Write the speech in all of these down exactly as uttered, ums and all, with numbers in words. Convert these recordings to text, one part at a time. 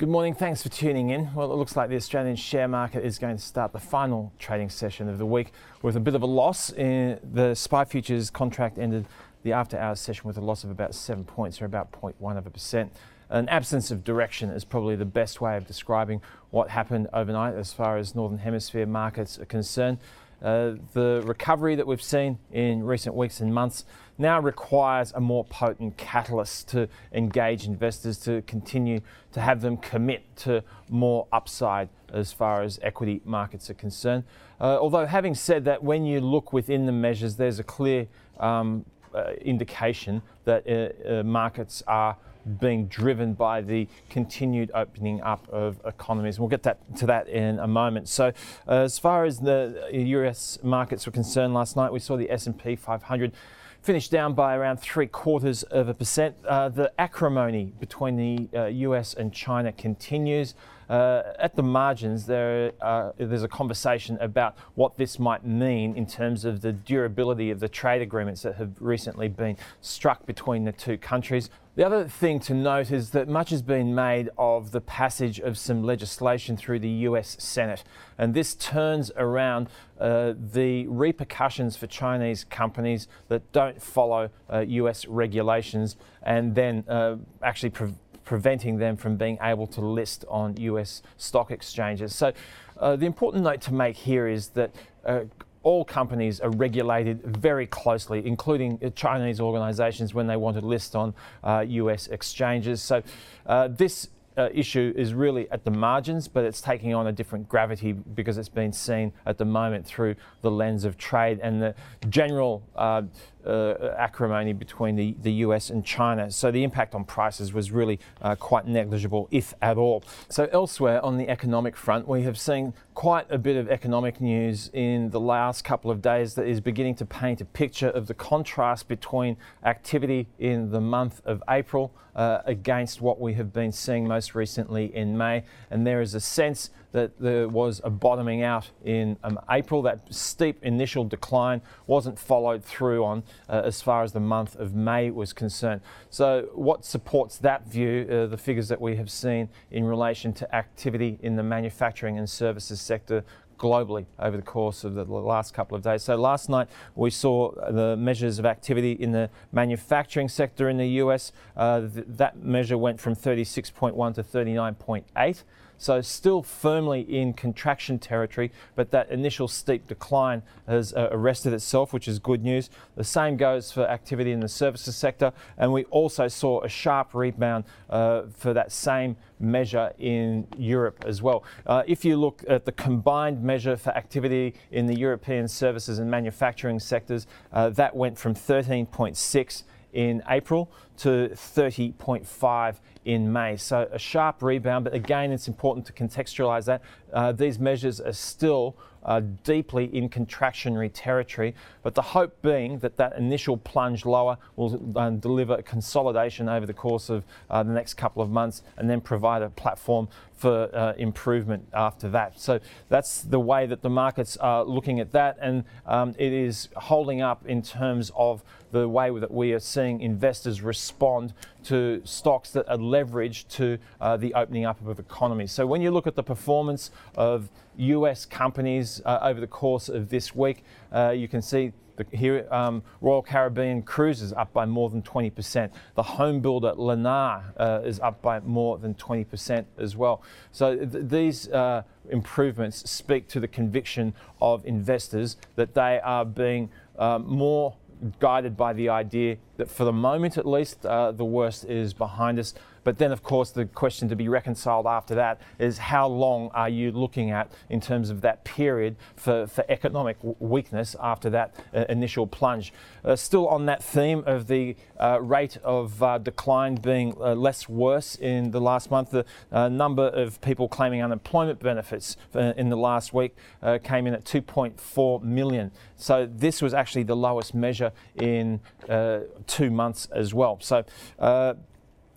Good morning, thanks for tuning in. Well, it looks like the Australian share market is going to start the final trading session of the week with a bit of a loss. In the S P I futures contract ended the after hours session with a loss of about seven points, or about zero point one of a percent. An absence of direction is probably the best way of describing what happened overnight as far as Northern Hemisphere markets are concerned. Uh, the recovery that we've seen in recent weeks and months now requires a more potent catalyst to engage investors, to continue to have them commit to more upside as far as equity markets are concerned. Uh, although having said that, when you look within the measures, there's a clear um, uh, indication that uh, uh, markets are being driven by the continued opening up of economies. We'll get that to that in a moment. So uh, as far as the U S markets were concerned last night, we saw the S and P five hundred finish down by around three quarters of a percent. Uh, the acrimony between the uh, U S and China continues. Uh, at the margins, there uh, there's a conversation about what this might mean in terms of the durability of the trade agreements that have recently been struck between the two countries. The other thing to note is that much has been made of the passage of some legislation through the U S Senate, and this turns around uh, the repercussions for Chinese companies that don't follow uh, U S regulations, and then uh, actually pre- preventing them from being able to list on U S stock exchanges. So uh, the important note to make here is that uh, all companies are regulated very closely, including Chinese organisations when they want to list on uh, U S exchanges. So uh, this uh, issue is really at the margins, but it's taking on a different gravity because it's been seen at the moment through the lens of trade and the general uh, uh, acrimony between the, the U S and China. So the impact on prices was really uh, quite negligible, if at all. So elsewhere on the economic front, we have seen quite a bit of economic news in the last couple of days that is beginning to paint a picture of the contrast between activity in the month of April uh, against what we have been seeing most recently in May. And there is a sense that there was a bottoming out in um, April. That steep initial decline wasn't followed through on uh, as far as the month of May was concerned. So what supports that view, uh, the figures that we have seen in relation to activity in the manufacturing and services sector globally over the course of the last couple of days. So last night we saw the measures of activity in the manufacturing sector in the U S. Uh, th- that measure went from thirty-six point one to thirty-nine point eight. So still firmly in contraction territory, but that initial steep decline has uh, arrested itself, which is good news. The same goes for activity in the services sector, and we also saw a sharp rebound uh, for that same measure in Europe as well. Uh, if you look at the combined measure for activity in the European services and manufacturing sectors, uh, that went from thirteen point six in April to thirty point five in May. So a sharp rebound, but again, it's important to contextualize that. Uh, these measures are still uh, deeply in contractionary territory, but the hope being that that initial plunge lower will um, deliver a consolidation over the course of uh, the next couple of months and then provide a platform for uh, improvement after that. So that's the way that the markets are looking at that, and um, it is holding up in terms of the way that we are seeing investors respond to stocks that are leveraged to uh, the opening up of economies. So when you look at the performance of U S companies uh, over the course of this week, uh, you can see the, here um, Royal Caribbean Cruises up by more than twenty percent. The home builder Lennar uh, is up by more than twenty percent as well. So th- these uh, improvements speak to the conviction of investors that they are being uh, more guided by the idea that for the moment at least uh, the worst is behind us. But then of course the question to be reconciled after that is how long are you looking at in terms of that period for, for economic w- weakness after that uh, initial plunge. Uh, still on that theme of the uh, rate of uh, decline being uh, less worse in the last month, the uh, number of people claiming unemployment benefits uh, in the last week uh, came in at two point four million. So this was actually the lowest measure in uh, two months as well. So uh,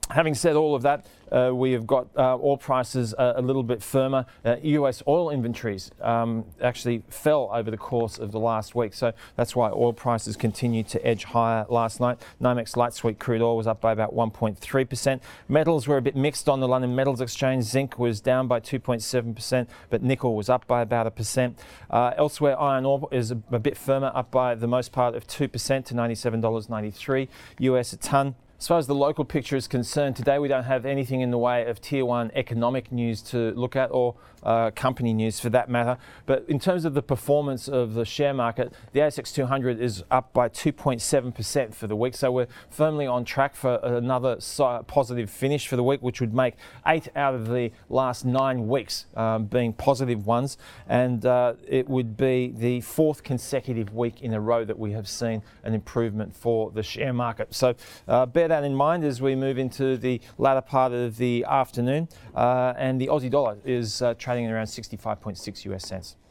Having said all of that, uh, we have got uh, oil prices uh, a little bit firmer. Uh, U S oil inventories um, actually fell over the course of the last week, so that's why oil prices continued to edge higher last night. NYMEX light sweet crude oil was up by about one point three percent. Metals were a bit mixed on the London Metals Exchange. Zinc was down by two point seven percent, but nickel was up by about a percent. Uh, elsewhere, iron ore is a, a bit firmer, up by the most part of two percent to ninety-seven dollars ninety-three U S a tonne. As far as the local picture is concerned, today we don't have anything in the way of tier one economic news to look at, or uh, company news for that matter. But in terms of the performance of the share market, the A S X two hundred is up by two point seven percent for the week. So we're firmly on track for another positive finish for the week, which would make eight out of the last nine weeks um, being positive ones. And uh, it would be the fourth consecutive week in a row that we have seen an improvement for the share market. So uh, bear that in mind as we move into the latter part of the afternoon. Uh, and the Aussie dollar is uh, trading around sixty-five point six U S cents.